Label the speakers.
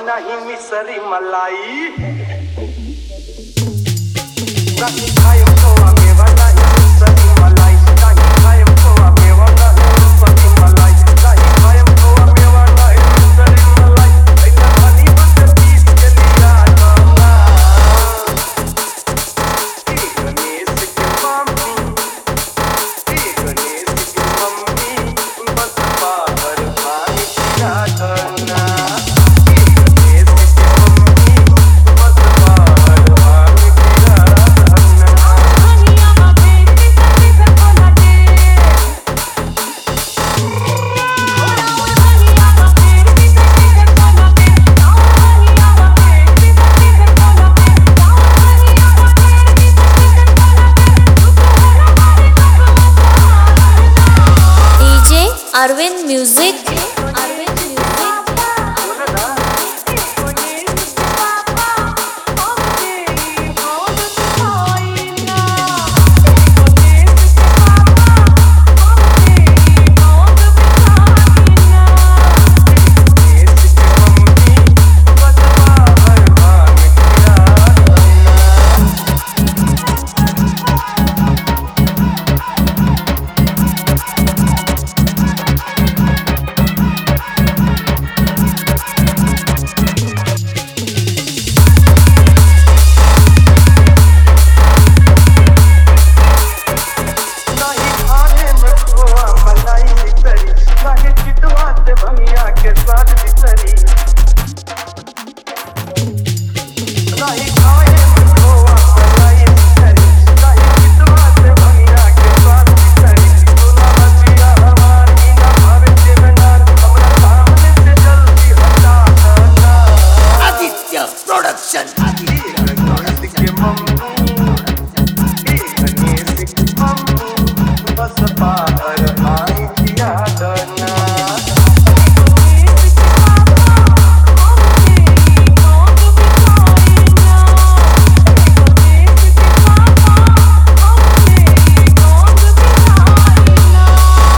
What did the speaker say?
Speaker 1: नाही मिसरी मलाई नाही खायम खोवा मेवा नाही मिसरी मलाई नाही खायम खोवा मेवा नाही मिसरी मलाई नाही खायम खोवा मेवा नाही मिसरी मलाई ऐना खानी बंद पीस के लिया करना गणेश के मम्मी बस बाबर भाई क्या करना
Speaker 2: Arvind Music